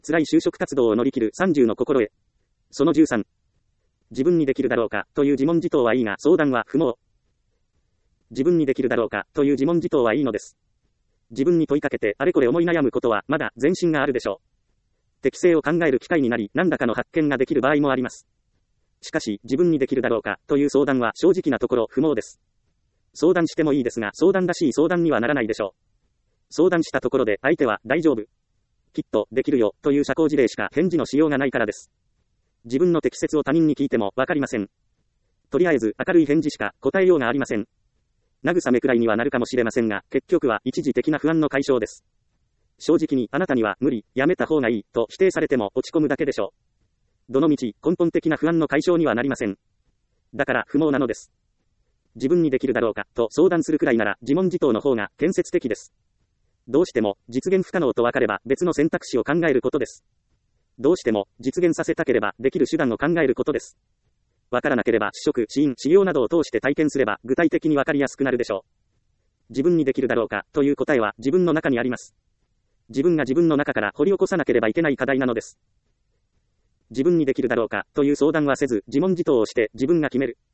辛い就職活動を乗り切る30の心得。その13。自分にできるだろうかという自問自答はいいが、相談は不毛。自分にできるだろうかという自問自答はいいのです。自分に問いかけてあれこれ思い悩むことはまだ前進があるでしょう。適性を考える機会になり、何らかの発見ができる場合もあります。しかし、自分にできるだろうかという相談は正直なところ不毛です。相談してもいいですが、相談らしい相談にはならないでしょう。相談したところで相手は大丈夫、きっとできるよという社交辞令しか返事のしようがないからです。自分の適切を他人に聞いてもわかりません。とりあえず明るい返事しか答えようがありません。慰めくらいにはなるかもしれませんが、結局は一時的な不安の解消です。正直にあなたには無理、やめた方がいいと否定されても落ち込むだけでしょう。どのみち根本的な不安の解消にはなりません。だから不毛なのです。自分にできるだろうかと相談するくらいなら自問自答の方が建設的です。どうしても実現不可能と分かれば別の選択肢を考えることです。どうしても実現させたければできる手段を考えることです。わからなければ試食、試飲、試用などを通して体験すれば具体的にわかりやすくなるでしょう。自分にできるだろうかという答えは自分の中にあります。自分が自分の中から掘り起こさなければいけない課題なのです。自分にできるだろうかという相談はせず、自問自答をして自分が決める。